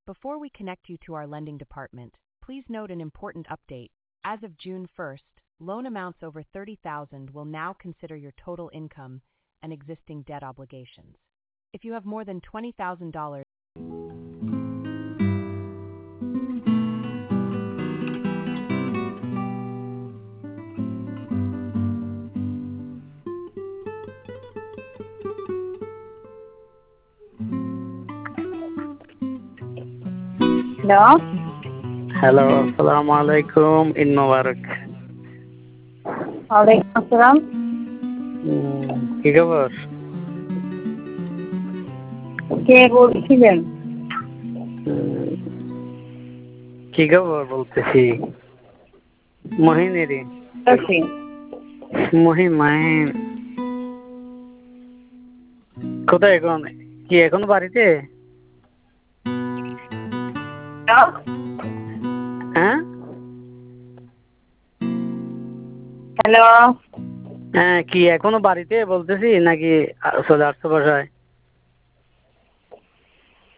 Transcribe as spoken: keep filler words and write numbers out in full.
Before we connect you to our lending department, please note an important update. As of June first, loan amounts over thirty thousand dollars will now consider your total income and existing debt obligations. If you have more than twenty thousand dollars, Hello. Hello, assalamu alaikum. Eid Mubarak. ওয়ালাইকুম আসসালাম। কি খবর? কে বলছিলেন? কি খবর বলতেছি মহিনেরই। আছি। মহিন মাহিন কোথায় এখন? কি এখনো বাড়িতে? হ্যাঁ হ্যালো। হ্যাঁ কি এখনো বাড়িতে বলতেছি নাকি চলে আসছো বাসায়?